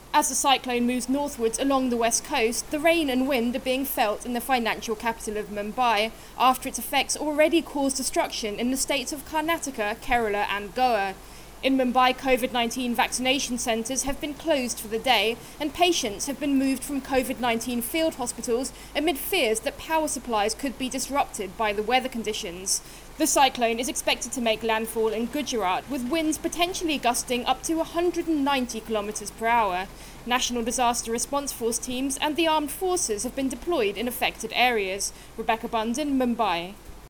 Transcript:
As the cyclone moves northwards along the west coast, the rain and wind are being felt in the financial capital of Mumbai, after its effects already caused destruction in the states of Karnataka, Kerala and Goa. In Mumbai, COVID-19 vaccination centres have been closed for the day, and patients have been moved from COVID-19 field hospitals amid fears that power supplies could be disrupted by the weather conditions. The cyclone is expected to make landfall in Gujarat, with winds potentially gusting up to 190 km per hour. National Disaster Response Force teams and the armed forces have been deployed in affected areas. Rebecca Bundin, Mumbai.